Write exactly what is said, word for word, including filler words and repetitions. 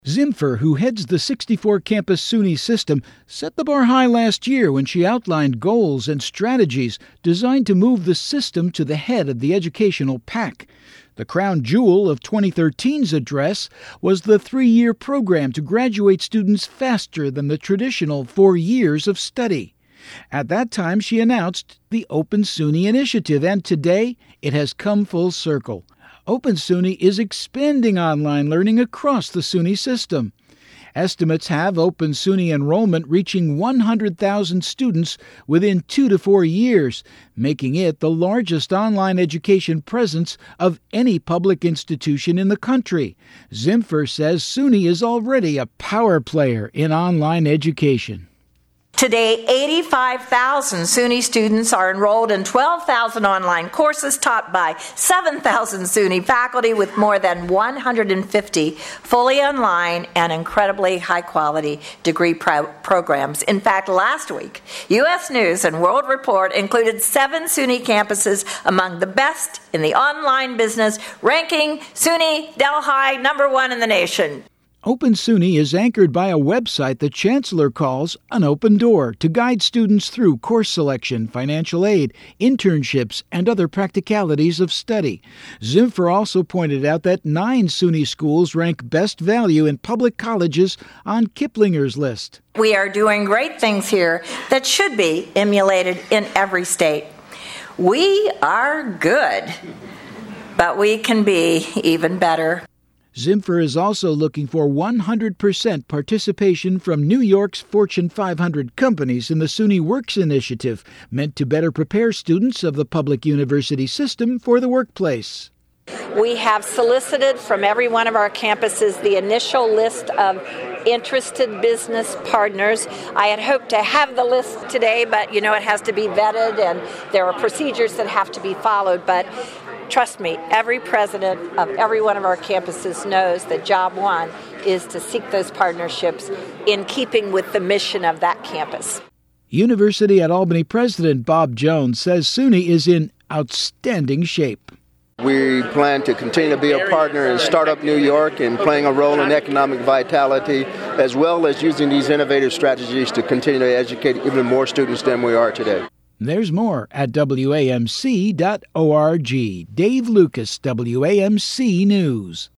Zimfer, who heads the sixty-four campus SUNY system, set the bar high last year when she outlined goals and strategies designed to move the system to the head of the educational pack. The crown jewel of twenty thirteen's address was the three-year program to graduate students faster than the traditional four years of study. At that time, she announced the Open SUNY initiative, and today it has come full circle. Open SUNY is expanding online learning across the SUNY system. Estimates have Open SUNY enrollment reaching one hundred thousand students within two to four years, making it the largest online education presence of any public institution in the country. Zimfer says SUNY is already a power player in online education. Today, eighty-five thousand SUNY students are enrolled in twelve thousand online courses taught by seven thousand SUNY faculty with more than one hundred fifty fully online and incredibly high-quality degree pro- programs. In fact, last week, U S News and World Report included seven SUNY campuses among the best in the online business, ranking SUNY Delhi number one in the nation. Open SUNY is anchored by a website the chancellor calls an open door to guide students through course selection, financial aid, internships, and other practicalities of study. Zimfer also pointed out that nine SUNY schools rank best value in public colleges on Kiplinger's list. We are doing great things here that should be emulated in every state. We are good, but we can be even better. Zimfer is also looking for one hundred percent participation from New York's Fortune five hundred companies in the SUNY Works initiative, meant to better prepare students of the public university system for the workplace. We have solicited from every one of our campuses the initial list of interested business partners. I had hoped to have the list today, but you know it has to be vetted and there are procedures that have to be followed. But trust me, every president of every one of our campuses knows that job one is to seek those partnerships in keeping with the mission of that campus. University at Albany President Bob Jones says SUNY is in outstanding shape. We plan to continue to be a partner in Startup New York and playing a role in economic vitality, as well as using these innovative strategies to continue to educate even more students than we are today. There's more at W A M C dot org. Dave Lucas, W A M C News.